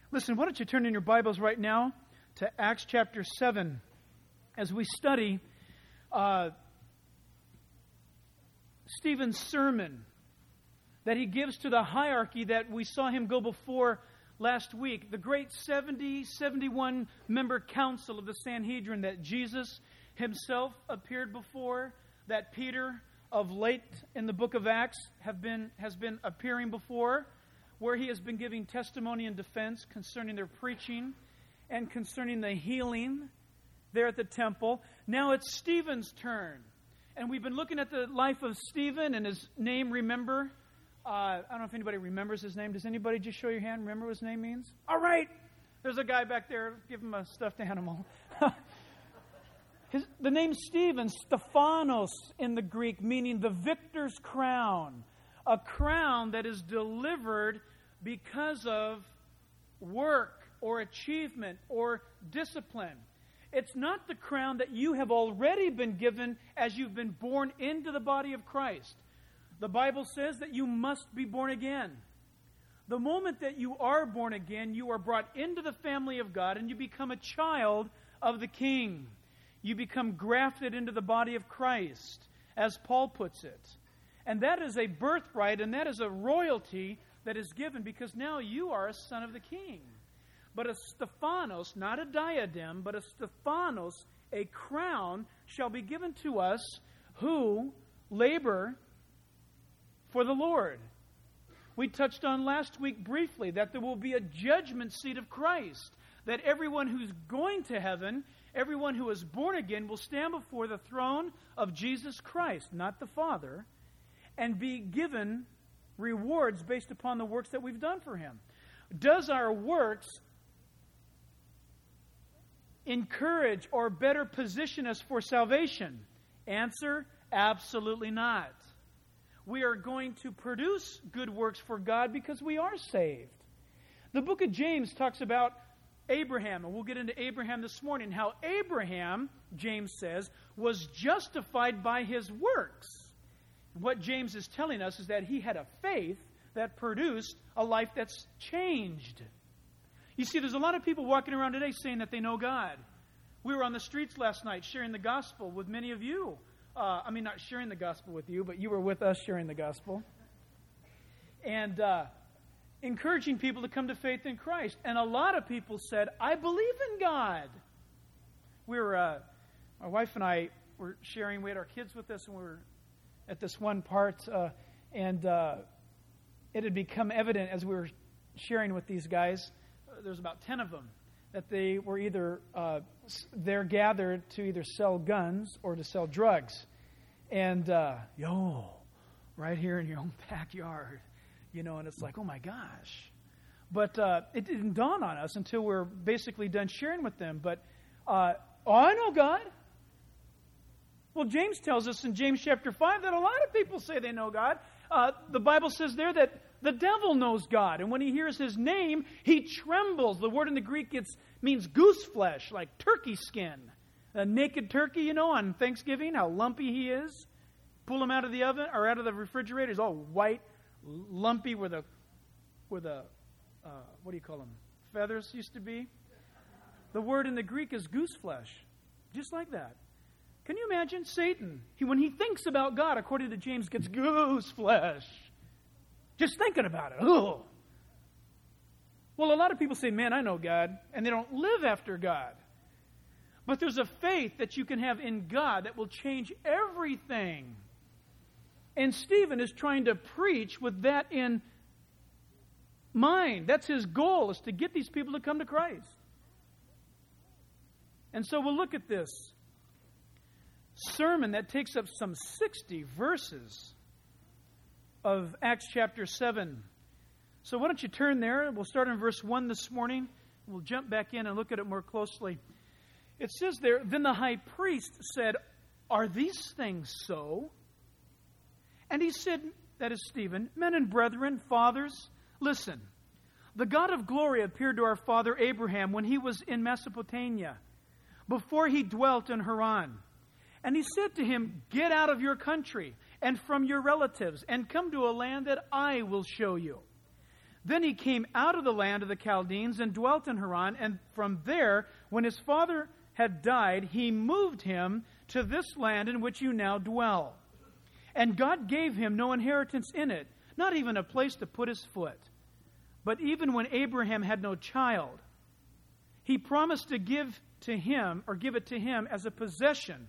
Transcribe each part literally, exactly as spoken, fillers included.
Listen, why don't you turn in your Bibles right now to Acts chapter seven as we study uh, Stephen's sermon that he gives to the hierarchy that we saw him go before last week. The great seventy, seventy-one member council of the Sanhedrin that Jesus himself appeared before, that Peter of late in the book of Acts have been has been appearing before, where he has been giving testimony and defense concerning their preaching and concerning the healing there at the temple. Now it's Stephen's turn. And we've been looking at the life of Stephen and his name, remember? Uh, I don't know if anybody remembers his name. Does anybody just show your hand? Remember what his name means? All right. There's a guy back there. Give him a stuffed animal. His, the name Stephen, Stephanos in the Greek, meaning the victor's crown. A crown that is delivered because of work or achievement or discipline. It's not the crown that you have already been given as you've been born into the body of Christ. The Bible says that you must be born again. The moment that you are born again, you are brought into the family of God and you become a child of the King. You become grafted into the body of Christ, as Paul puts it. And that is a birthright, and that is a royalty that is given because now you are a son of the King. But a Stephanos, not a diadem, but a Stephanos, a crown, shall be given to us who labor for the Lord. We touched on last week briefly that there will be a judgment seat of Christ, that everyone who's going to heaven, everyone who is born again, will stand before the throne of Jesus Christ, not the Father, and be given rewards based upon the works that we've done for Him. Does our works encourage or better position us for salvation? Answer, absolutely not. We are going to produce good works for God because we are saved. The book of James talks about Abraham, and we'll get into Abraham this morning, how Abraham, James says, was justified by his works. What James is telling us is that he had a faith that produced a life that's changed. You see, there's a lot of people walking around today saying that they know God. We were on the streets last night sharing the gospel with many of you. Uh, I mean, not sharing the gospel with you, but you were with us sharing the gospel. And uh, encouraging people to come to faith in Christ. And a lot of people said, I believe in God. We were, uh, my wife and I were sharing, we had our kids with us, and we were at this one part, uh, and uh, it had become evident as we were sharing with these guys, uh, there's about ten of them, that they were either, uh, they're gathered to either sell guns or to sell drugs. And, uh, yo, right here in your own backyard, you know, and it's like, oh my gosh. But uh, it didn't dawn on us until we we're basically done sharing with them. But, uh, oh, I know God. Well, James tells us in James chapter five that a lot of people say they know God. Uh, the Bible says there that the devil knows God. And when he hears His name, he trembles. The word in the Greek gets, means goose flesh, like turkey skin. A naked turkey, you know, on Thanksgiving, how lumpy he is. Pull him out of the oven or out of the refrigerator. He's all white, lumpy where the, where the uh, what do you call them? Feathers used to be. The word in the Greek is goose flesh. Just like that. Can you imagine Satan? He, when he thinks about God, according to James, gets goose flesh. Just thinking about it. Ugh. Well, a lot of people say, man, I know God, and they don't live after God. But there's a faith that you can have in God that will change everything. And Stephen is trying to preach with that in mind. That's his goal, is to get these people to come to Christ. And so we'll look at this sermon that takes up some sixty verses of Acts chapter seven. So why don't you turn there? We'll start in verse one this morning. We'll jump back in and look at it more closely. It says there, then the high priest said, are these things so? And he said, that is Stephen, men and brethren, fathers, listen. The God of glory appeared to our father Abraham when he was in Mesopotamia, before he dwelt in Haran. And he said to him, get out of your country and from your relatives and come to a land that I will show you. Then he came out of the land of the Chaldeans and dwelt in Haran, and from there, when his father had died, he moved him to this land in which you now dwell. And God gave him no inheritance in it, not even a place to put his foot. But even when Abraham had no child, he promised to give to him, or give it to him as a possession,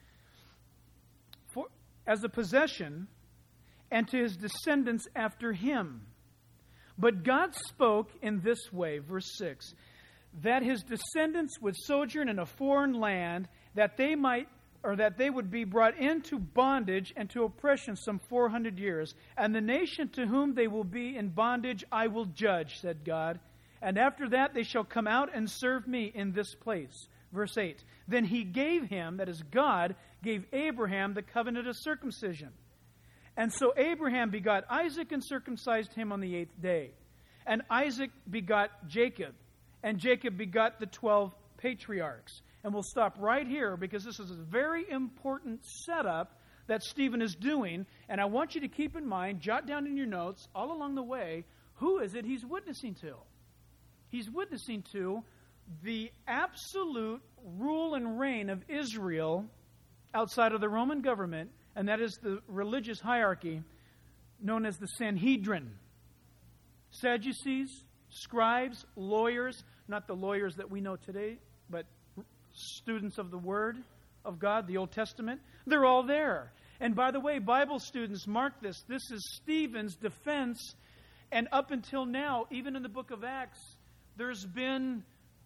for, as a possession, and to his descendants after him. But God spoke in this way, verse six, that his descendants would sojourn in a foreign land, that they might, or that they would be brought into bondage and to oppression some four hundred years. And the nation to whom they will be in bondage I will judge, said God. And after that they shall come out and serve me in this place. Verse eight, then he gave him, that is God, gave Abraham the covenant of circumcision. And so Abraham begot Isaac and circumcised him on the eighth day. And Isaac begot Jacob. And Jacob begot the twelve patriarchs. And we'll stop right here because this is a very important setup that Stephen is doing. And I want you to keep in mind, jot down in your notes, all along the way, who is it he's witnessing to? He's witnessing to the absolute rule and reign of Israel outside of the Roman government, and that is the religious hierarchy known as the Sanhedrin. Sadducees, scribes, lawyers, not the lawyers that we know today, but students of the Word of God, the Old Testament, they're all there. And by the way, Bible students, mark this. This is Stephen's defense, and up until now, even in the book of Acts, there's been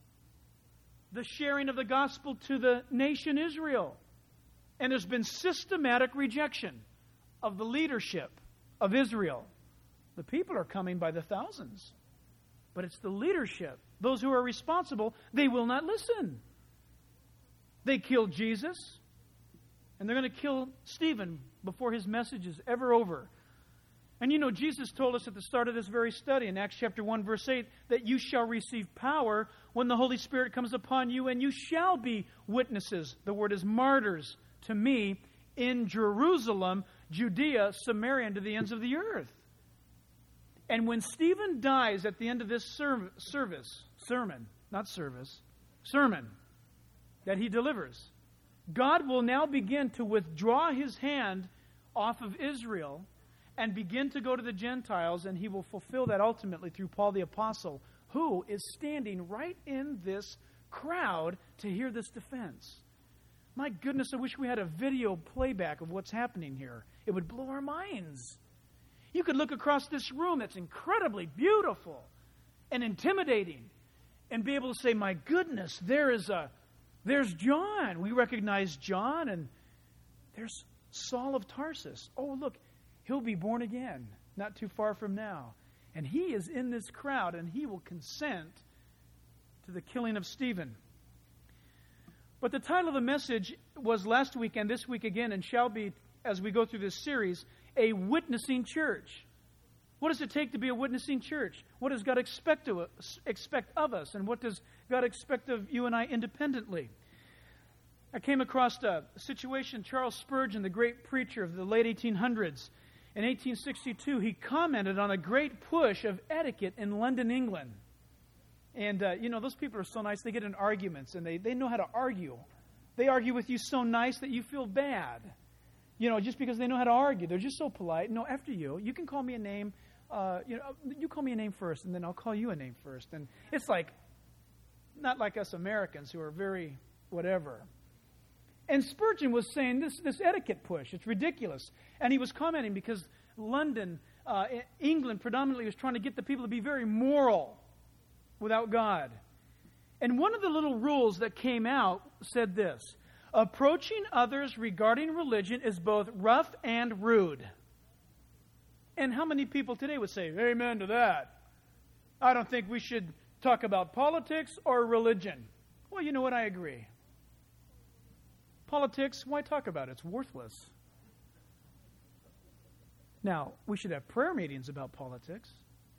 the sharing of the gospel to the nation Israel. And there's been systematic rejection of the leadership of Israel. The people are coming by the thousands. But it's the leadership, those who are responsible, they will not listen. They killed Jesus, and they're going to kill Stephen before his message is ever over. And you know, Jesus told us at the start of this very study in Acts chapter one, verse eight, that you shall receive power when the Holy Spirit comes upon you, and you shall be witnesses. The word is martyrs to me in Jerusalem, Judea, Samaria, and to the ends of the earth. And when Stephen dies at the end of this serv- service, sermon, not service, sermon that he delivers, God will now begin to withdraw his hand off of Israel and begin to go to the Gentiles, and he will fulfill that ultimately through Paul the Apostle, who is standing right in this crowd to hear this defense. My goodness, I wish we had a video playback of what's happening here. It would blow our minds. You could look across this room that's incredibly beautiful and intimidating and be able to say, my goodness, there is a, there's John. We recognize John, and there's Saul of Tarsus. Oh, look, he'll be born again not too far from now. And he is in this crowd, and he will consent to the killing of Stephen. But the title of the message was last week and this week again, and shall be, as we go through this series, a witnessing church. What does it take to be a witnessing church? What does God expect, to us, expect of us? And what does God expect of you and I independently? I came across a situation, Charles Spurgeon, the great preacher of the late eighteen hundreds. In eighteen sixty-two, he commented on a great push of etiquette in London, England. And, uh, you know, those people are so nice. They get in arguments, and they, they know how to argue. They argue with you so nice that you feel bad. You know, just because they know how to argue. They're just so polite. No, after you, you can call me a name. Uh, you know, you call me a name first, and then I'll call you a name first. And it's like, not like us Americans who are very whatever. And Spurgeon was saying this, this etiquette push, it's ridiculous. And he was commenting because London, uh, England predominantly was trying to get the people to be very moral without God. And one of the little rules that came out said this: approaching others regarding religion is both rough and rude. And how many people today would say, amen to that? I don't think we should talk about politics or religion. Well, you know what? I agree. Politics, why talk about it? It's worthless. Now, we should have prayer meetings about politics.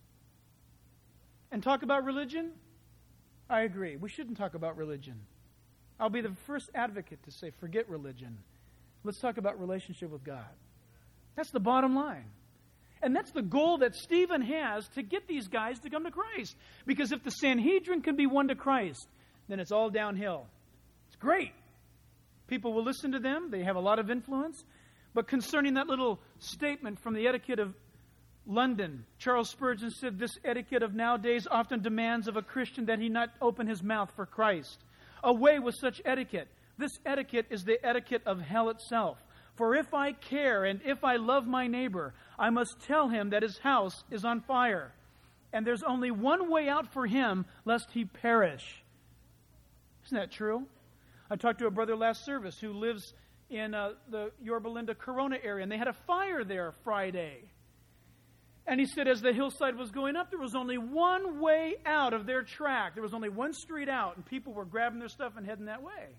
And talk about religion? I agree. We shouldn't talk about religion. I'll be the first advocate to say, forget religion. Let's talk about relationship with God. That's the bottom line. And that's the goal that Stephen has, to get these guys to come to Christ. Because if the Sanhedrin can be won to Christ, then it's all downhill. It's great. People will listen to them. They have a lot of influence. But concerning that little statement from the Etiquette of London, Charles Spurgeon said, "This etiquette of nowadays often demands of a Christian that he not open his mouth for Christ. Away with such etiquette. This etiquette is the etiquette of hell itself. For if I care and if I love my neighbor, I must tell him that his house is on fire. And there's only one way out for him, lest he perish." Isn't that true? I talked to a brother last service who lives in uh, the Yorba Linda, Corona area, and they had a fire there Friday. And he said as the hillside was going up, there was only one way out of their track. There was only one street out, and people were grabbing their stuff and heading that way.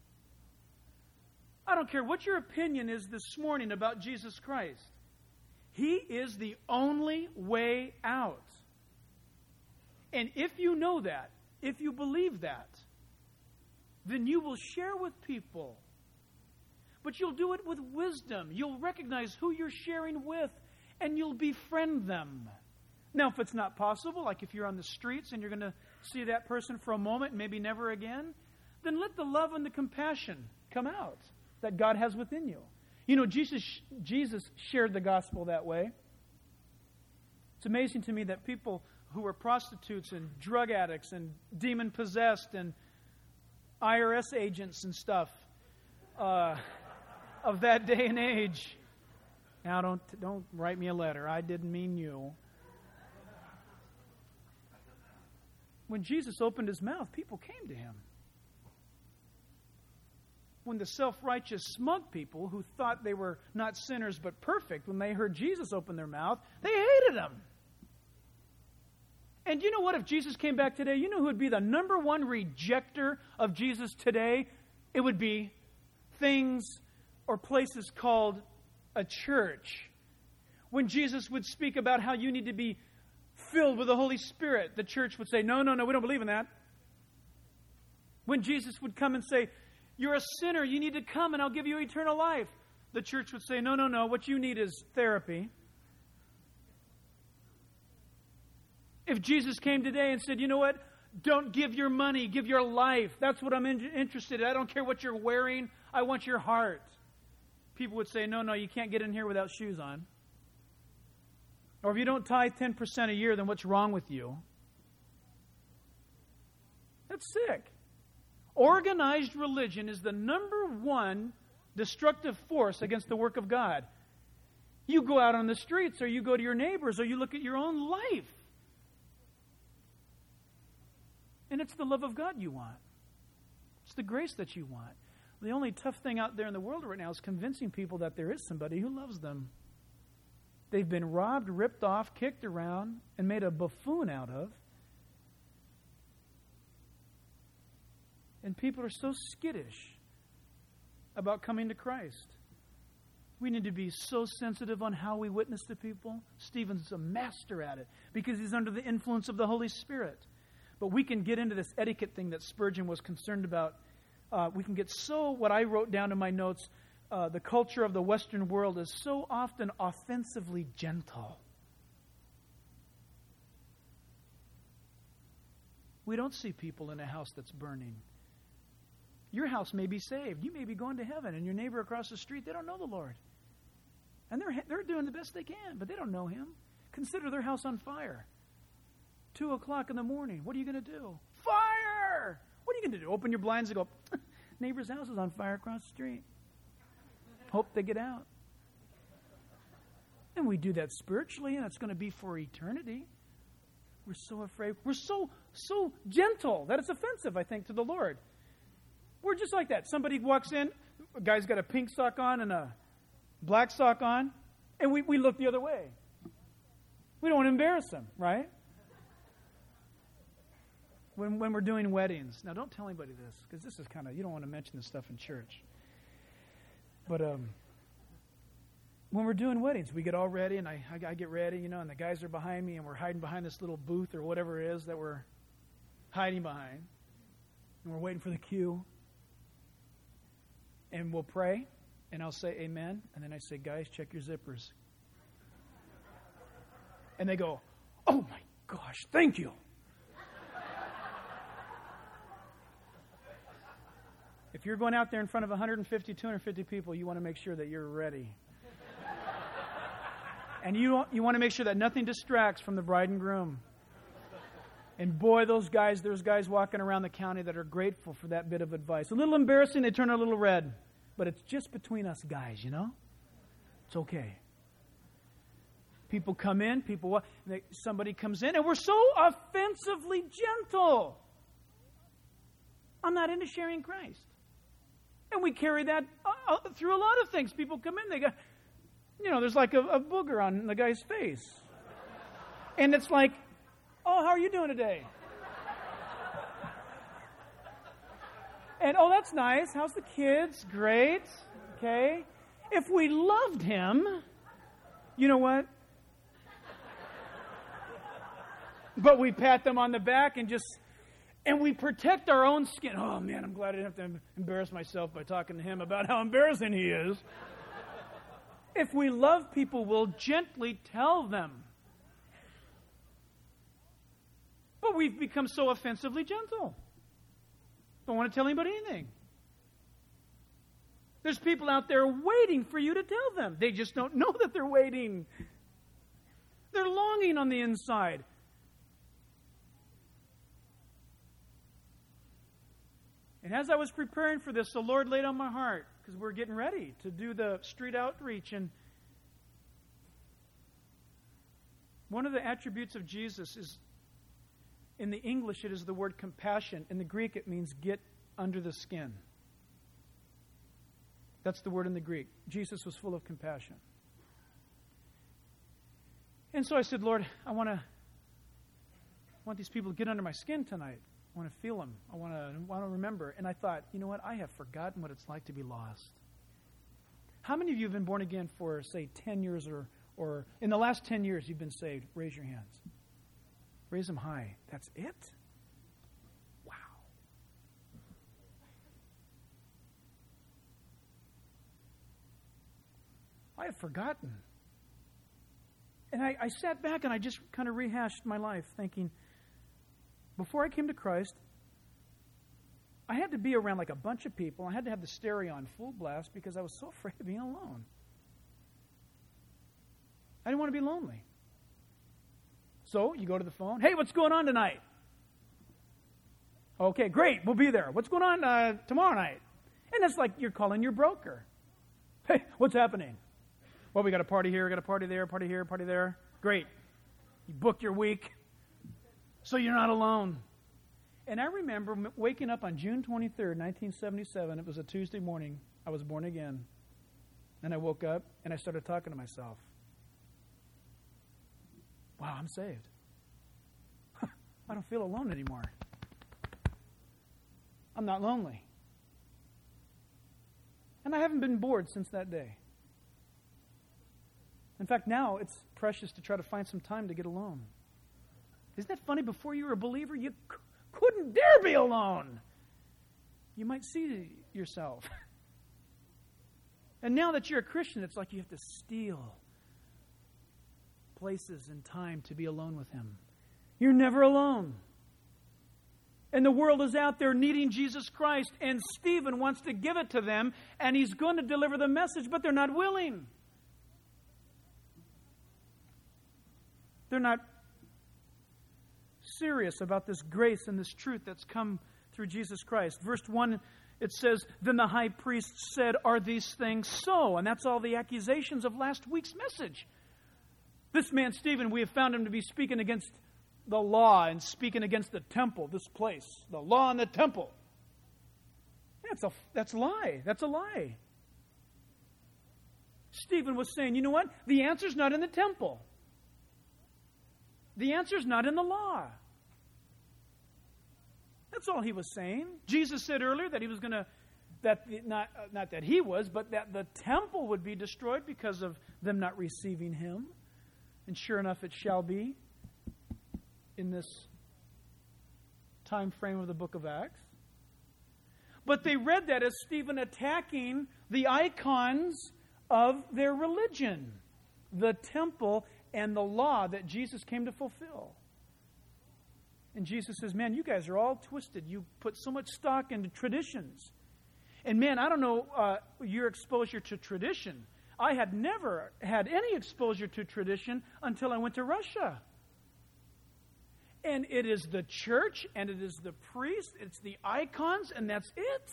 I don't care what your opinion is this morning about Jesus Christ. He is the only way out. And if you know that, if you believe that, then you will share with people. But you'll do it with wisdom. You'll recognize who you're sharing with, and you'll befriend them. Now, if it's not possible, like if you're on the streets and you're going to see that person for a moment and maybe never again, then let the love and the compassion come out that God has within you. You know, Jesus Jesus shared the gospel that way. It's amazing to me that people who were prostitutes and drug addicts and demon-possessed and I R S agents and stuff uh, of that day and age. Now, don't don't write me a letter. I didn't mean you. When Jesus opened his mouth, people came to him. When the self-righteous, smug people who thought they were not sinners but perfect, when they heard Jesus open their mouth, they hated him. And you know what? If Jesus came back today, you know who would be the number one rejecter of Jesus today? It would be things or places called a church. When Jesus would speak about how you need to be filled with the Holy Spirit, the church would say, no, no, no, we don't believe in that. When Jesus would come and say, you're a sinner, you need to come and I'll give you eternal life, the church would say, no, no, no, what you need is therapy. If Jesus came today and said, you know what, don't give your money, give your life. That's what I'm in- interested in. I don't care what you're wearing. I want your heart. People would say, no, no, you can't get in here without shoes on. Or if you don't tithe ten percent a year, then what's wrong with you? That's sick. Organized religion is the number one destructive force against the work of God. You go out on the streets, or you go to your neighbors, or you look at your own life. And it's the love of God you want. It's the grace that you want. The only tough thing out there in the world right now is convincing people that there is somebody who loves them. They've been robbed, ripped off, kicked around, and made a buffoon out of. And people are so skittish about coming to Christ. We need to be so sensitive on how we witness to people. Stephen's a master at it because he's under the influence of the Holy Spirit. But we can get into this etiquette thing that Spurgeon was concerned about. Uh, we can get so, what I wrote down in my notes, uh, the culture of the Western world is so often offensively gentle. We don't see people in a house that's burning. Your house may be saved. You may be going to heaven, and your neighbor across the street, they don't know the Lord. And they're they're doing the best they can, but they don't know Him. Consider their house on fire. Two o'clock in the morning. What are you going to do? Fire! What are you going to do? Open your blinds and go, neighbor's house is on fire across the street. Hope they get out. And we do that spiritually, and it's going to be for eternity. We're so afraid. We're so, so gentle that it's offensive, I think, to the Lord. We're just like that. Somebody walks in, a guy's got a pink sock on and a black sock on, and we, we look the other way. We don't want to embarrass them, right? When when we're doing weddings. Now, don't tell anybody this, because this is kind of, you don't want to mention this stuff in church. But um, when we're doing weddings, we get all ready, and I, I, I get ready, you know, and the guys are behind me, and we're hiding behind this little booth or whatever it is that we're hiding behind. And we're waiting for the cue. And we'll pray, and I'll say amen, and then I say, guys, check your zippers. And they go, oh my gosh, thank you. If you're going out there in front of one hundred fifty, two hundred fifty people, you want to make sure that you're ready. And you you want to make sure that nothing distracts from the bride and groom. And boy, those guys, there's guys walking around the county that are grateful for that bit of advice. A little embarrassing, they turn a little red. But it's just between us guys, you know? It's okay. People come in, people they, somebody comes in, and we're so offensively gentle. I'm not into sharing Christ. And we carry that uh, through a lot of things. People come in, they go, you know, there's like a, a booger on the guy's face. And it's like, oh, how are you doing today? And, oh, that's nice. How's the kids? Great. Okay. If we loved him, you know what? But we pat them on the back and just, and we protect our own skin. Oh, man, I'm glad I didn't have to embarrass myself by talking to him about how embarrassing he is. If we love people, we'll gently tell them. But we've become so offensively gentle. Don't want to tell anybody anything. There's people out there waiting for you to tell them. They just don't know that they're waiting. They're longing on the inside. And as I was preparing for this, the Lord laid on my heart, because we're getting ready to do the street outreach. And one of the attributes of Jesus is, in the English, it is the word compassion. In the Greek, it means get under the skin. That's the word in the Greek. Jesus was full of compassion. And so I said, Lord, I want to I want these people to get under my skin tonight. I want to feel them. I want to, I want to remember. And I thought, you know what? I have forgotten what it's like to be lost. How many of you have been born again for, say, ten years or, or in the last ten years you've been saved? Raise your hands. Raise them high. That's it? Wow. I have forgotten. And I, I sat back and I just kind of rehashed my life thinking, before I came to Christ, I had to be around like a bunch of people. I had to have the stereo on full blast because I was so afraid of being alone. I didn't want to be lonely. So you go to the phone. Hey, what's going on tonight? Okay, great. We'll be there. What's going on uh, tomorrow night? And it's like you're calling your broker. Hey, what's happening? Well, we got a party here, we got a party there, party here, party there. Great. You booked your week, so you're not alone. And I remember waking up on June twenty-third, nineteen seventy-seven. It was a Tuesday morning. I was born again. And I woke up, and I started talking to myself. Wow, I'm saved. I don't feel alone anymore. I'm not lonely. And I haven't been bored since that day. In fact, now it's precious to try to find some time to get alone. Isn't that funny? Before you were a believer, you c- couldn't dare be alone. You might see yourself. And now that you're a Christian, it's like you have to steal places and time to be alone with Him. You're never alone. And the world is out there needing Jesus Christ, and Stephen wants to give it to them, and he's going to deliver the message, but they're not willing. They're not serious about this grace and this truth that's come through Jesus Christ. Verse one, it says, then the high priest said, are these things so? And that's all the accusations of last week's message. This man, Stephen, we have found him to be speaking against the law and speaking against the temple, this place. The law and the temple. That's a, that's a lie. That's a lie. Stephen was saying, you know what? The answer's not in the temple. The answer's not in the law. That's all he was saying. Jesus said earlier that he was going to, that the, not, uh, not that he was, but that the temple would be destroyed because of them not receiving him. And sure enough, it shall be in this time frame of the book of Acts. But they read that as Stephen attacking the icons of their religion, the temple and the law that Jesus came to fulfill. And Jesus says, man, you guys are all twisted. You put so much stock into traditions. And man, I don't know uh, your exposure to tradition. I had never had any exposure to tradition until I went to Russia. And it is the church, and it is the priest, it's the icons, and that's it.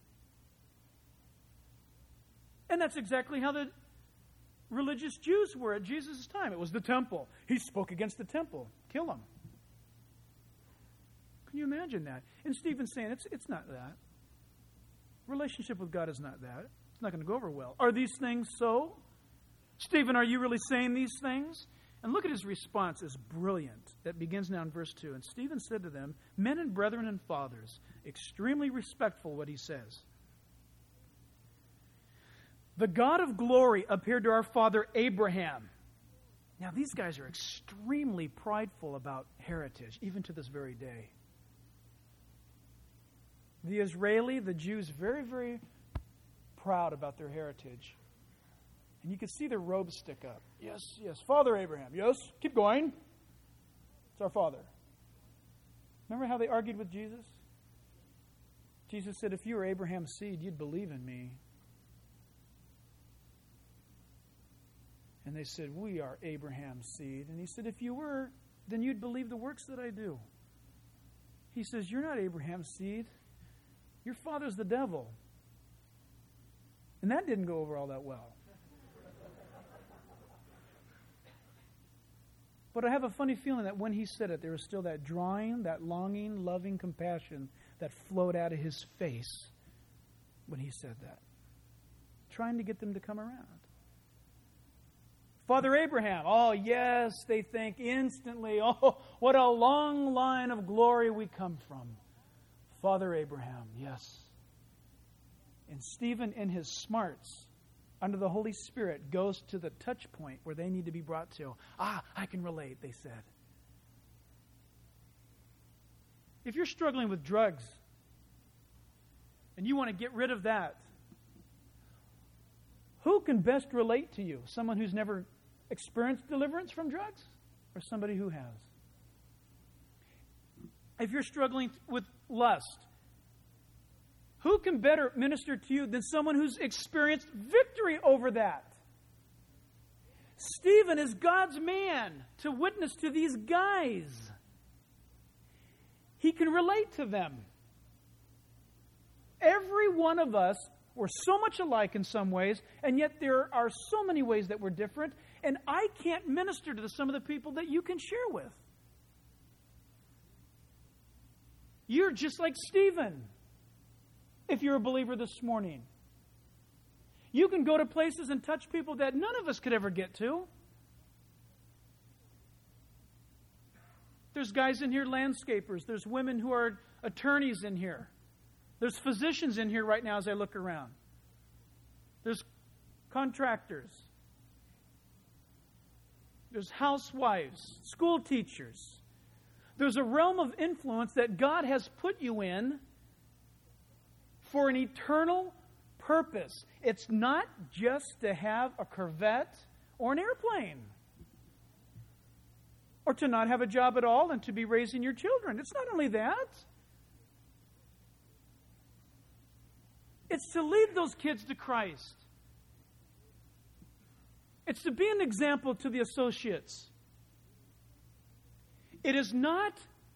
And that's exactly how the religious Jews were at Jesus' time. It was the temple. He spoke against the temple. Kill him. Can you imagine that? And Stephen's saying, it's, it's not that. Relationship with God is not that. It's not going to go over well. Are these things so? Stephen, are you really saying these things? And look at his response. It's brilliant. That begins now in verse two. And Stephen said to them, men and brethren and fathers, extremely respectful what he says. The God of glory appeared to our father Abraham. Now these guys are extremely prideful about heritage, even to this very day. The Israeli, the Jews, very, very proud about their heritage. And you can see their robes stick up. Yes, yes. Father Abraham. Yes. Keep going. It's our father. Remember how they argued with Jesus? Jesus said, if you were Abraham's seed, you'd believe in me. And they said, we are Abraham's seed. And he said, if you were, then you'd believe the works that I do. He says, you're not Abraham's seed. Your father's the devil. And that didn't go over all that well. But I have a funny feeling that when he said it, there was still that drawing, that longing, loving compassion that flowed out of his face when he said that. Trying to get them to come around. Father Abraham, oh yes, they think instantly, oh, what a long line of glory we come from. Father Abraham, yes. And Stephen, in his smarts, under the Holy Spirit, goes to the touch point where they need to be brought to. Ah, I can relate, they said. If you're struggling with drugs and you want to get rid of that, who can best relate to you? Someone who's never experienced deliverance from drugs or somebody who has? If you're struggling with lust, who can better minister to you than someone who's experienced victory over that? Stephen is God's man to witness to these guys. He can relate to them. Every one of us, we're so much alike in some ways, and yet there are so many ways that we're different, and I can't minister to some of the people that you can share with. You're just like Stephen, if you're a believer this morning. You can go to places and touch people that none of us could ever get to. There's guys in here, landscapers. There's women who are attorneys in here. There's physicians in here right now as I look around. There's contractors. There's housewives, school teachers. There's a realm of influence that God has put you in for an eternal purpose. It's not just to have a Corvette or an airplane, or to not have a job at all and to be raising your children. It's not only that. It's to lead those kids to Christ. It's to be an example to the associates. It is not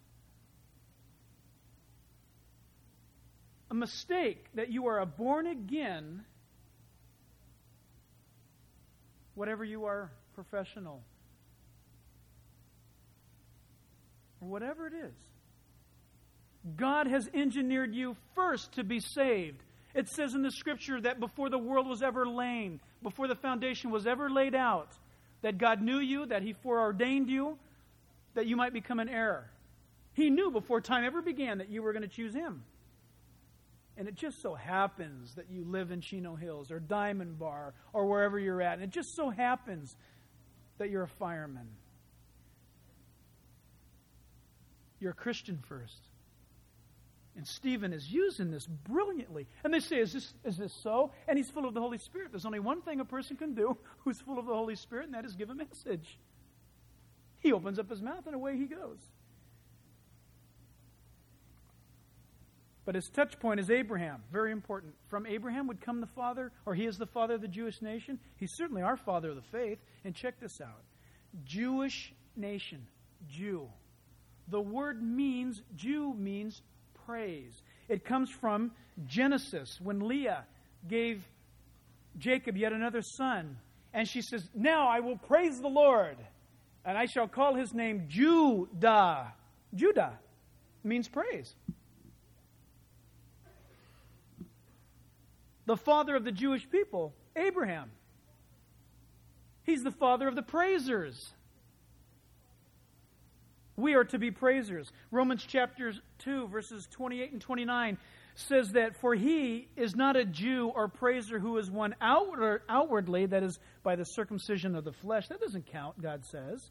a mistake that you are a born again, whatever you are, professional, or whatever it is. God has engineered you first to be saved. It says in the Scripture that before the world was ever laid, before the foundation was ever laid out, that God knew you, that He foreordained you, that you might become an heir. He knew before time ever began that you were going to choose Him. And it just so happens that you live in Chino Hills or Diamond Bar or wherever you're at. And it just so happens that you're a fireman. You're a Christian first. And Stephen is using this brilliantly. And they say, is this, is this so? And he's full of the Holy Spirit. There's only one thing a person can do who's full of the Holy Spirit, and that is give a message. He opens up his mouth and away he goes. But his touch point is Abraham. Very important. From Abraham would come the father, or he is the father of the Jewish nation. He's certainly our father of the faith. And check this out. Jewish nation. Jew. The word means, Jew means praise. It comes from Genesis, when Leah gave Jacob yet another son. And she says, now I will praise the Lord, and I shall call his name Judah. Judah means praise. The father of the Jewish people, Abraham. He's the father of the praisers. We are to be praisers. Romans chapter two, verses twenty-eight and twenty-nine says that, for he is not a Jew or praiser who is one outward, outwardly, that is, by the circumcision of the flesh. That doesn't count, God says.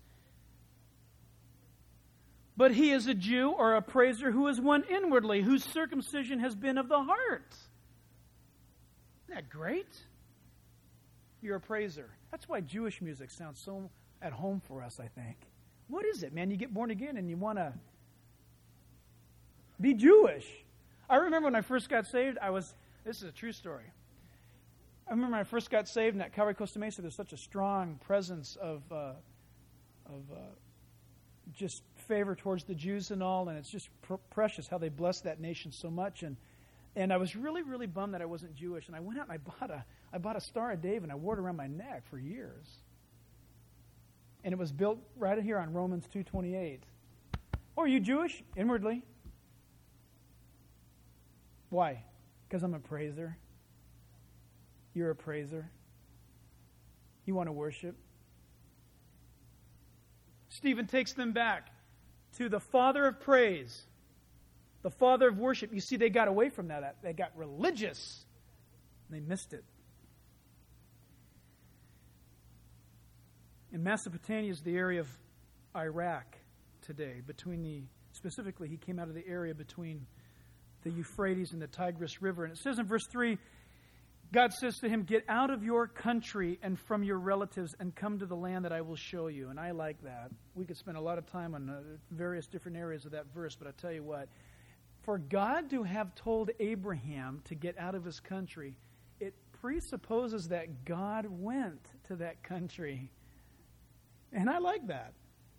But he is a Jew or a praiser who is one inwardly, whose circumcision has been of the heart. Isn't that great? You're a praiser. That's why Jewish music sounds so at home for us, I think. What is it, man? You get born again and you want to be Jewish. I remember when I first got saved, I was, this is a true story. I remember when I first got saved in that Calvary Costa Mesa, there's such a strong presence of, uh, of uh, just favor towards the Jews and all, and it's just pr- precious how they bless that nation so much. And And I was really, really bummed that I wasn't Jewish. And I went out and I bought a, I bought a Star of David and I wore it around my neck for years. And it was built right here on Romans two twenty-eight. Oh, are you Jewish? Inwardly. Why? Because I'm a praiser. You're a praiser. You want to worship. Stephen takes them back to the Father of praise. The father of worship. You see, they got away from that. They got religious. They missed it. And Mesopotamia is the area of Iraq today. Between the, specifically, he came out of the area between the Euphrates and the Tigris River. And it says in verse three, God says to him, get out of your country and from your relatives and come to the land that I will show you. And I like that. We could spend a lot of time on uh, various different areas of that verse, but I tell you what, for God to have told Abraham to get out of his country, it presupposes that God went to that country. And I like that.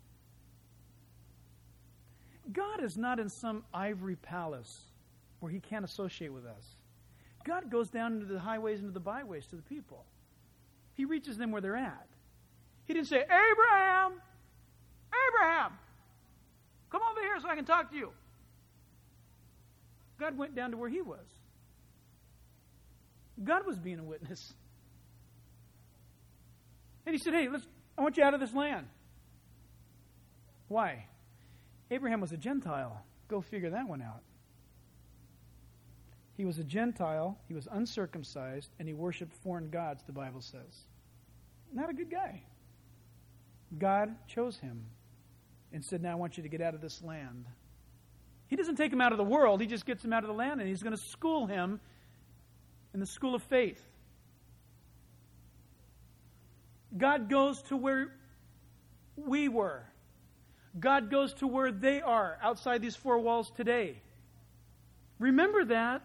God is not in some ivory palace where he can't associate with us. God goes down into the highways and into the byways to the people. He reaches them where they're at. He didn't say, Abraham, Abraham, come over here so I can talk to you. God went down to where he was. God was being a witness. And he said, hey, let's, I want you out of this land. Why? Abraham was a Gentile. Go figure that one out. He was a Gentile, he was uncircumcised, and he worshipped foreign gods, the Bible says. Not a good guy. God chose him and said, now I want you to get out of this land. He doesn't take him out of the world, he just gets him out of the land, and he's going to school him in the school of faith. God goes to where we were. God goes to where they are outside these four walls today. Remember that.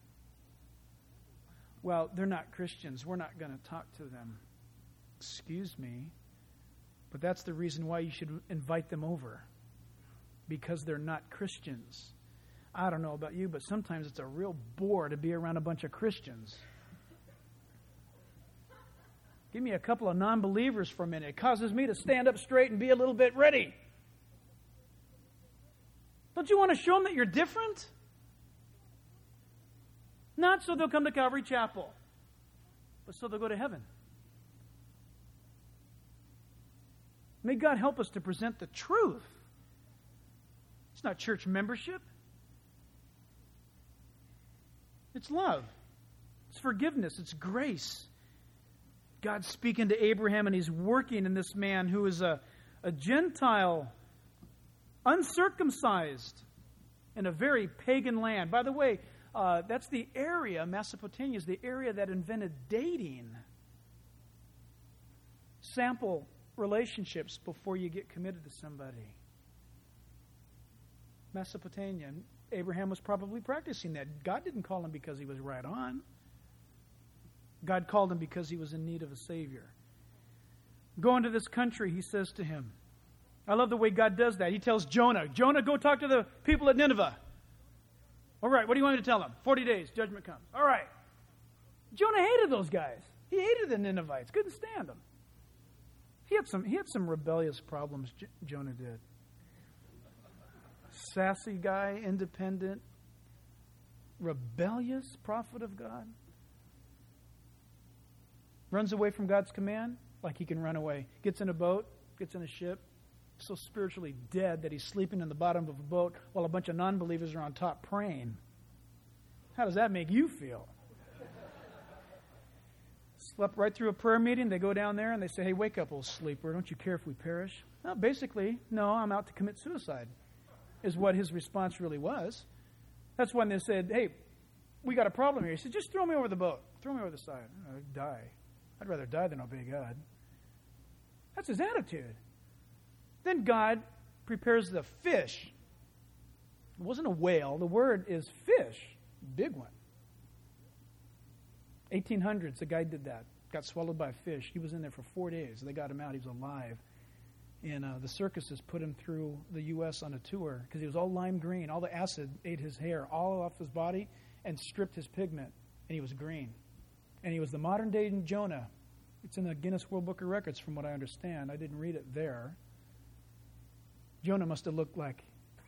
Well, they're not Christians. We're not going to talk to them. Excuse me. But that's the reason why you should invite them over. Because they're not Christians. I don't know about you, but sometimes it's a real bore to be around a bunch of Christians. Give me a couple of non-believers for a minute. It causes me to stand up straight and be a little bit ready. Don't you want to show them that you're different? Not so they'll come to Calvary Chapel, but so they'll go to heaven. May God help us to present the truth. It's not church membership. It's love. It's forgiveness. It's grace. God's speaking to Abraham, and he's working in this man who is a, a Gentile, uncircumcised, in a very pagan land. By the way, uh, that's the area, Mesopotamia is the area that invented dating. Sample relationships before you get committed to somebody. Mesopotamia. Abraham was probably practicing that. God didn't call him because he was right on. God called him because he was in need of a Savior. Go into this country, he says to him. I love the way God does that. He tells Jonah, Jonah, go talk to the people at Nineveh. All right, what do you want me to tell them? Forty days, judgment comes. All right. Jonah hated those guys. He hated the Ninevites. Couldn't stand them. He had some, he had some rebellious problems, J- Jonah did. Sassy guy, independent, rebellious prophet of God. Runs away from God's command like he can run away. Gets in a boat, gets in a ship, so spiritually dead that he's sleeping in the bottom of a boat while a bunch of non-believers are on top praying. How does that make you feel? Slept right through a prayer meeting. They go down there and they say, hey, wake up, old sleeper. Don't you care if we perish? Well, basically, no, I'm out to commit suicide, is what his response really was. That's when they said, hey, we got a problem here. He said, just throw me over the boat. Throw me over the side. I'd die. I'd rather die than obey God. That's his attitude. Then God prepares the fish. It wasn't a whale. The word is fish. Big one. eighteen hundreds, the guy did that. Got swallowed by a fish. He was in there for four days. They got him out. He was alive. And uh, the circuses put him through the U S on a tour because he was all lime green. All the acid ate his hair all off his body and stripped his pigment. And he was green. And he was the modern-day Jonah. It's in the Guinness World Book of Records from what I understand. I didn't read it there. Jonah must have looked like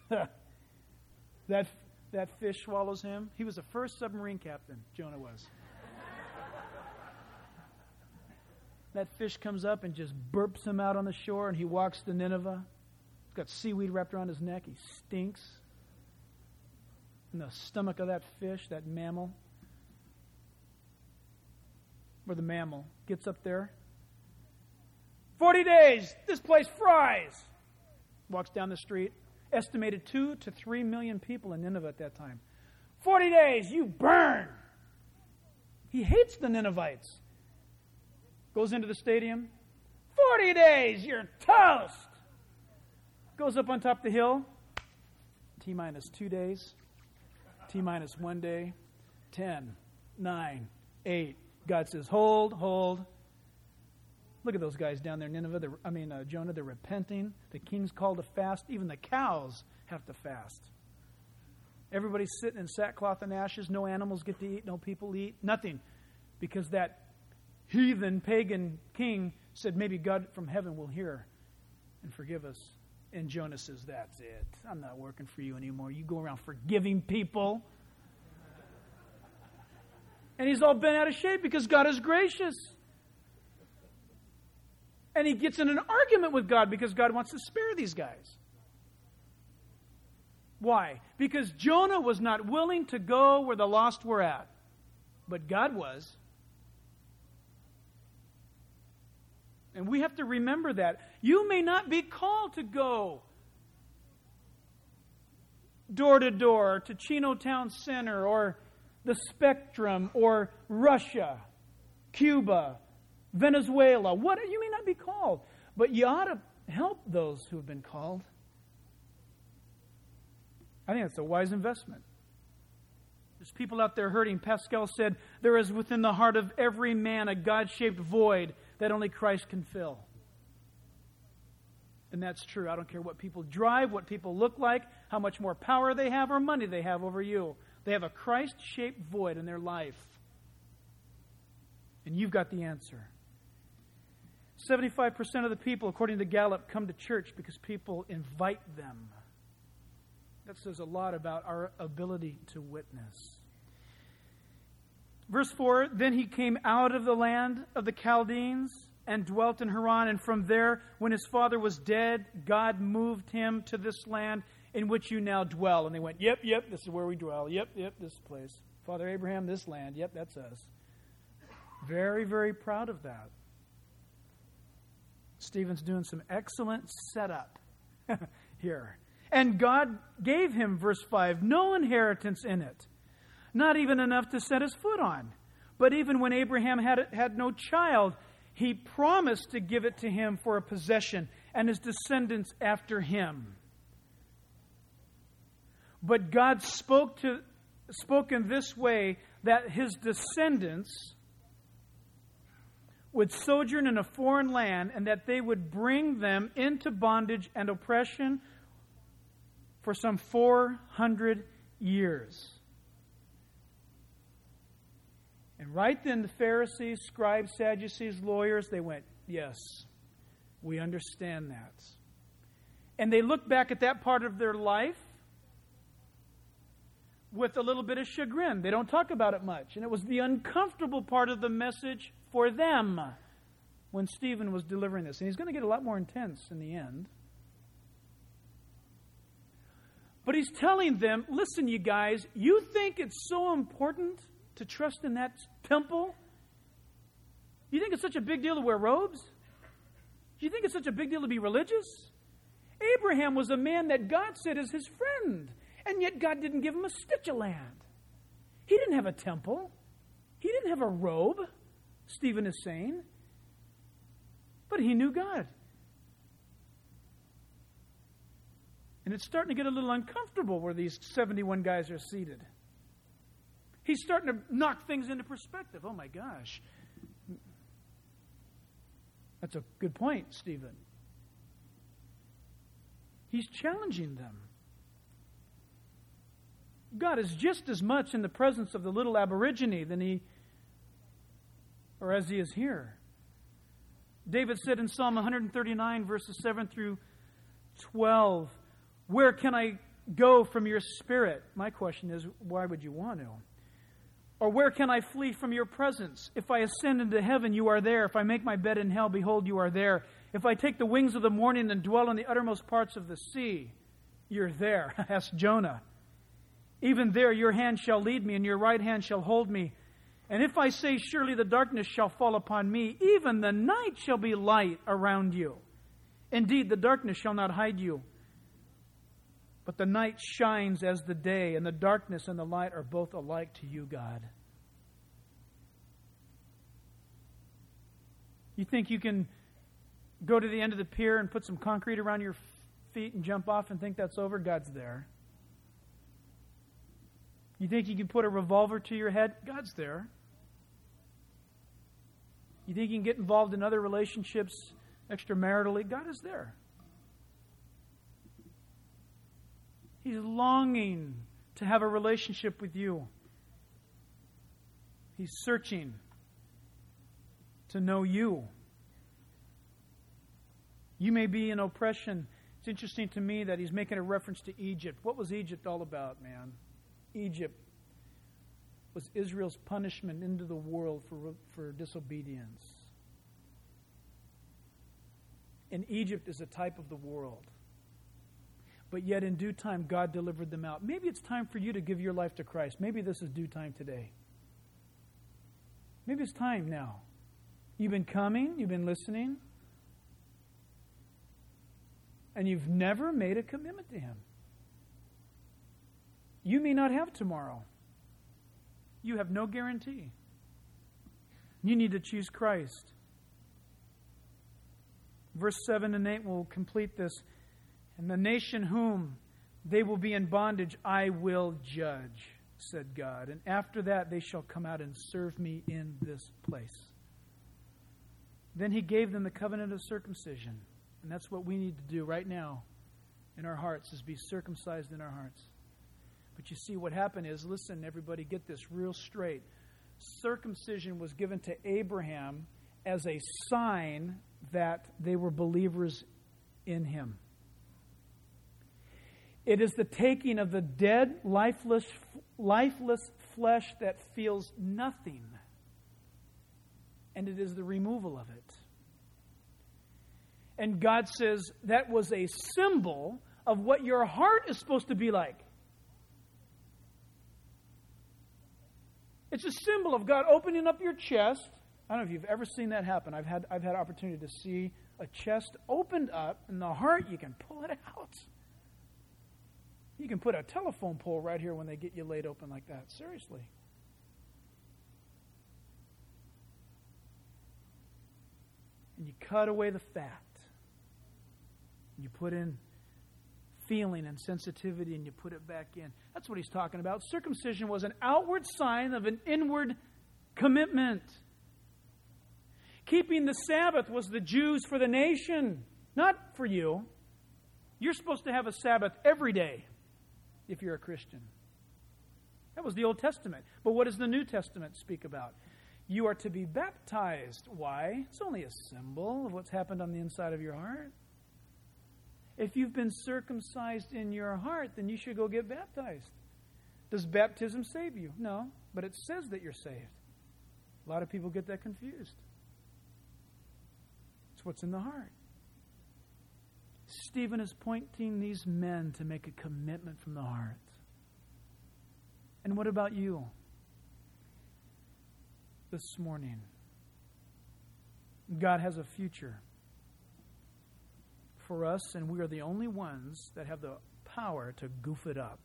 that, that fish swallows him. He was the first submarine captain, Jonah was. That fish comes up and just burps him out on the shore, and he walks to Nineveh. He's got seaweed wrapped around his neck. He stinks. In the stomach of that fish, that mammal, or the mammal, gets up there. Forty days, this place fries. Walks down the street. Estimated two to three million people in Nineveh at that time. Forty days, you burn. He hates the Ninevites. Goes into the stadium. Forty days, you're toast. Goes up on top of the hill. T minus two days. T minus one day. Ten, nine, eight. God says, hold, hold. Look at those guys down there in Nineveh. They're, I mean, uh, Jonah, they're repenting. The king's called to fast. Even the cows have to fast. Everybody's sitting in sackcloth and ashes. No animals get to eat. No people eat. Nothing. Because that heathen, pagan king said, maybe God from heaven will hear and forgive us. And Jonah says, that's it. I'm not working for you anymore. You go around forgiving people. And he's all bent out of shape because God is gracious. And he gets in an argument with God because God wants to spare these guys. Why? Because Jonah was not willing to go where the lost were at. But God was. And we have to remember that. You may not be called to go door to door to Chino Town Center or the Spectrum or Russia, Cuba, Venezuela. What you may not be called, but you ought to help those who have been called. I think that's a wise investment. There's people out there hurting. Pascal said, there is within the heart of every man a God-shaped void that only Christ can fill. And that's true. I don't care what people drive, what people look like, how much more power they have or money they have over you. They have a Christ-shaped void in their life. And you've got the answer. seventy-five percent of the people, according to Gallup, come to church because people invite them. That says a lot about our ability to witness. Verse four, then he came out of the land of the Chaldeans and dwelt in Haran. And from there, when his father was dead, God moved him to this land in which you now dwell. And they went, yep, yep, this is where we dwell. Yep, yep, this place. Father Abraham, this land. Yep, that's us. Very, very proud of that. Stephen's doing some excellent setup here. And God gave him, verse five, no inheritance in it, not even enough to set his foot on. But even when Abraham had, had no child, He promised to give it to him for a possession and his descendants after him. But God spoke to spoke in this way that his descendants would sojourn in a foreign land and that they would bring them into bondage and oppression for some four hundred years. And right then the Pharisees, scribes, Sadducees, lawyers, they went, yes, we understand that. And they looked back at that part of their life with a little bit of chagrin. They don't talk about it much. And it was the uncomfortable part of the message for them when Stephen was delivering this. And he's going to get a lot more intense in the end. But he's telling them, listen, you guys, you think it's so important to trust in that temple? You think it's such a big deal to wear robes? Do you think it's such a big deal to be religious? Abraham was a man that God said is his friend. And yet God didn't give him a stitch of land. He didn't have a temple. He didn't have a robe, Stephen is saying. But he knew God. And it's starting to get a little uncomfortable where these seventy-one guys are seated. He's starting to knock things into perspective. Oh my gosh. That's a good point, Stephen. He's challenging them. God is just as much in the presence of the little aborigine than he, or as he is here. David said in Psalm one thirty-nine, verses seven through twelve, where can I go from your spirit? My question is, why would you want to? Or where can I flee from your presence? If I ascend into heaven, you are there. If I make my bed in hell, behold, you are there. If I take the wings of the morning and dwell in the uttermost parts of the sea, you're there. Ask Jonah. Even there your hand shall lead me, and your right hand shall hold me. And if I say, surely the darkness shall fall upon me, even the night shall be light around you. Indeed, the darkness shall not hide you. But the night shines as the day, and the darkness and the light are both alike to you, God. You think you can go to the end of the pier and put some concrete around your feet and jump off and think that's over? God's there. You think you can put a revolver to your head? God's there. You think you can get involved in other relationships extramaritally? God is there. He's longing to have a relationship with you. He's searching to know you. You may be in oppression. It's interesting to me that he's making a reference to Egypt. What was Egypt all about, man? Egypt was Israel's punishment into the world for, for disobedience. And Egypt is a type of the world. But yet in due time, God delivered them out. Maybe it's time for you to give your life to Christ. Maybe this is due time today. Maybe it's time now. You've been coming, you've been listening, and you've never made a commitment to Him. You may not have tomorrow. You have no guarantee. You need to choose Christ. Verse seven and eight will complete this. And the nation whom they will be in bondage, I will judge, said God. And after that, they shall come out and serve me in this place. Then He gave them the covenant of circumcision. And that's what we need to do right now in our hearts, is be circumcised in our hearts. But you see, what happened is, listen, everybody, get this real straight. Circumcision was given to Abraham as a sign that they were believers in Him. It is the taking of the dead, lifeless, lifeless flesh that feels nothing, and it is the removal of it. And God says that was a symbol of what your heart is supposed to be like. It's a symbol of God opening up your chest. I don't know if you've ever seen that happen. I've had I've had opportunity to see a chest opened up, and the heart, you can pull it out. You can put a telephone pole right here when they get you laid open like that. Seriously. and you cut away the fat. You put in feeling and sensitivity and you put it back in. That's what he's talking about. Circumcision was an outward sign of an inward commitment. Keeping the Sabbath was the Jews for the nation, not for you. You're supposed to have a Sabbath every day if you're a Christian. That was the Old Testament. But what does the New Testament speak about? You are to be baptized. Why? It's only a symbol of what's happened on the inside of your heart. If you've been circumcised in your heart, then you should go get baptized. Does baptism save you? No, but it says that you're saved. A lot of people get that confused. It's what's in the heart. Stephen is pointing these men to make a commitment from the heart. And what about you this morning? God has a future for us, and we are the only ones that have the power to goof it up.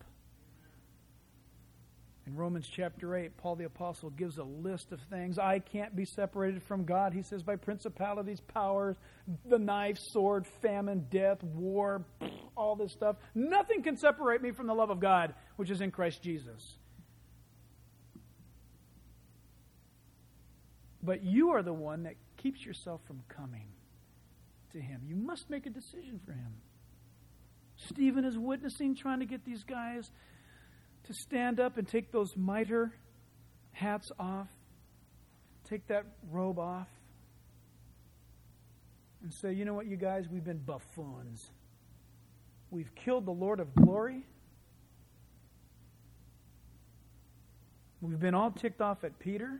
In Romans chapter eight, Paul the Apostle gives a list of things. I can't be separated from God, he says, by principalities, powers, the knife, sword, famine, death, war, all this stuff. Nothing can separate me from the love of God, which is in Christ Jesus. But you are the one that keeps yourself from coming to him. You must make a decision for him. Stephen is witnessing, trying to get these guys to stand up and take those mitre hats off, take that robe off, and say, you know what, you guys, we've been buffoons. We've killed the Lord of glory. We've been all ticked off at Peter.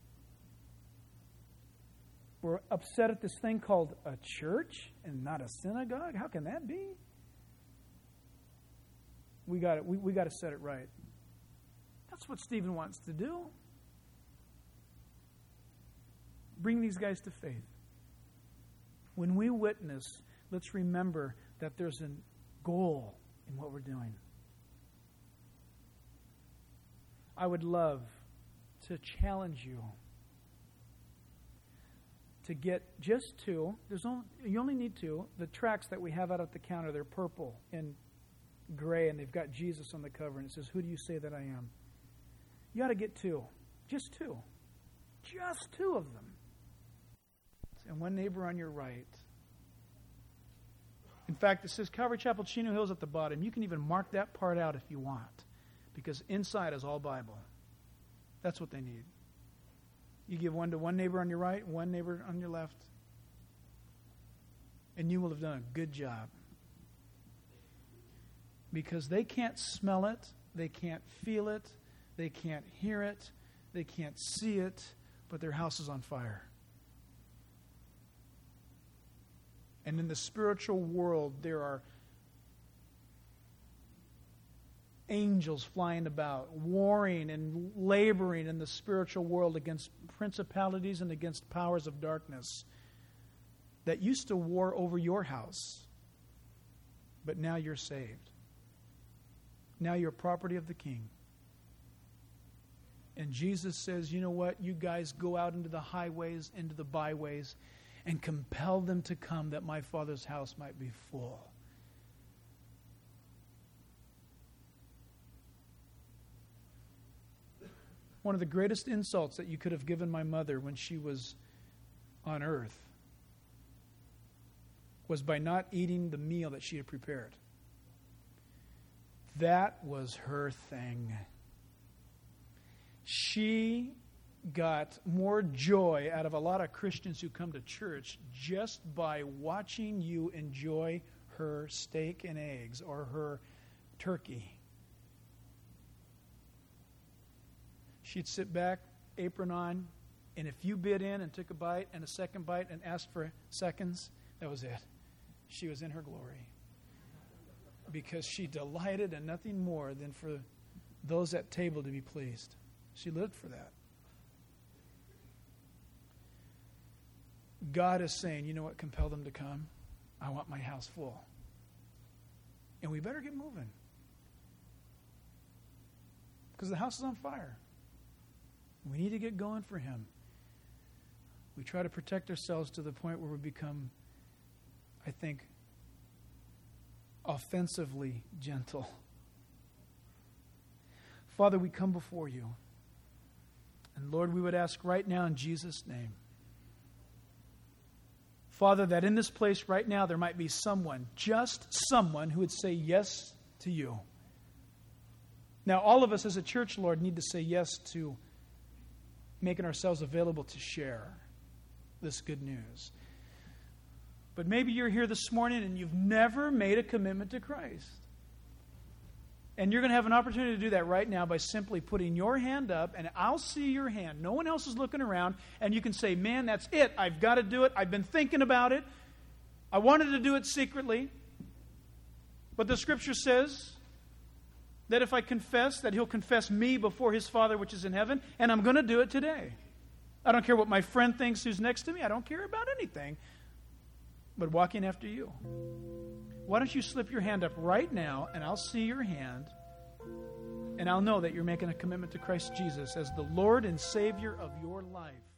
We're upset at this thing called a church and not a synagogue. How can that be? We got we, we got to set it right. That's what Stephen wants to do. Bring these guys to faith. When we witness, let's remember that there's a goal in what we're doing. I would love to challenge you to get just two. There's only, you only need two. The tracts that we have out at the counter, they're purple and gray, and they've got Jesus on the cover, and it says, "Who do you say that I am?" You ought to get two. Just two. Just two of them. And one neighbor on your right. In fact, it says Calvary Chapel, Chino Hills at the bottom. You can even mark that part out if you want, because inside is all Bible. That's what they need. You give one to one neighbor on your right, one neighbor on your left, and you will have done a good job. Because they can't smell it, they can't feel it, they can't hear it, they can't see it, but their house is on fire. And in the spiritual world, there are angels flying about, warring and laboring in the spiritual world against principalities and against powers of darkness that used to war over your house. But now you're saved. Now you're property of the King. And Jesus says, you know what? You guys go out into the highways, into the byways, and compel them to come that my Father's house might be full. One of the greatest insults that you could have given my mother when she was on earth was by not eating the meal that she had prepared. That was her thing. She got more joy out of a lot of Christians who come to church just by watching you enjoy her steak and eggs or her turkey. She'd sit back, apron on, and if you bit in and took a bite and a second bite and asked for seconds, that was it. She was in her glory. Because she delighted in nothing more than for those at table to be pleased. She lived for that. God is saying, you know what, compel them to come. I want my house full. And we better get moving. Because the house is on fire. We need to get going for him. we try to protect ourselves to the point where we become, I think, offensively gentle. Father, we come before you. And Lord, we would ask right now in Jesus' name, Father, that in this place right now there might be someone, just someone, who would say yes to you. Now, all of us as a church, Lord, need to say yes to making ourselves available to share this good news. But maybe you're here this morning and you've never made a commitment to Christ. And you're going to have an opportunity to do that right now by simply putting your hand up, and I'll see your hand. No one else is looking around, and you can say, man, that's it. I've got to do it. I've been thinking about it. I wanted to do it secretly. But the Scripture says that if I confess, that He'll confess me before His Father which is in heaven, and I'm going to do it today. I don't care what my friend thinks who's next to me. I don't care about anything but walking after you. Why don't you slip your hand up right now, and I'll see your hand, and I'll know that you're making a commitment to Christ Jesus as the Lord and Savior of your life.